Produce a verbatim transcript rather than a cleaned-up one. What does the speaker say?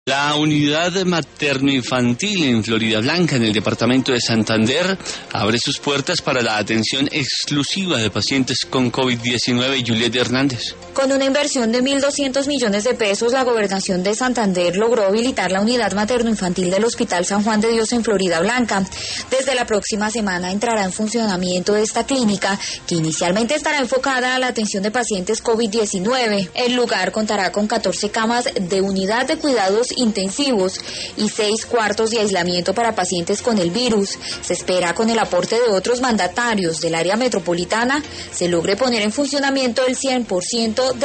La unidad materno-infantil en Florida Blanca, en el departamento de Santander, abre sus puertas para la atención exclusiva de pacientes con COVID diecinueve. Juliet Hernández. Con una inversión de mil doscientos millones de pesos, la Gobernación de Santander logró habilitar la unidad materno-infantil del Hospital San Juan de Dios en Florida Blanca. Desde la próxima semana entrará en funcionamiento esta clínica, que inicialmente estará enfocada a la atención de pacientes COVID diecinueve. El lugar contará con catorce camas de unidad de cuidados intensivos y seis cuartos de aislamiento para pacientes con el virus. Se espera, con el aporte de otros mandatarios del área metropolitana, se logre poner en funcionamiento el cien por ciento de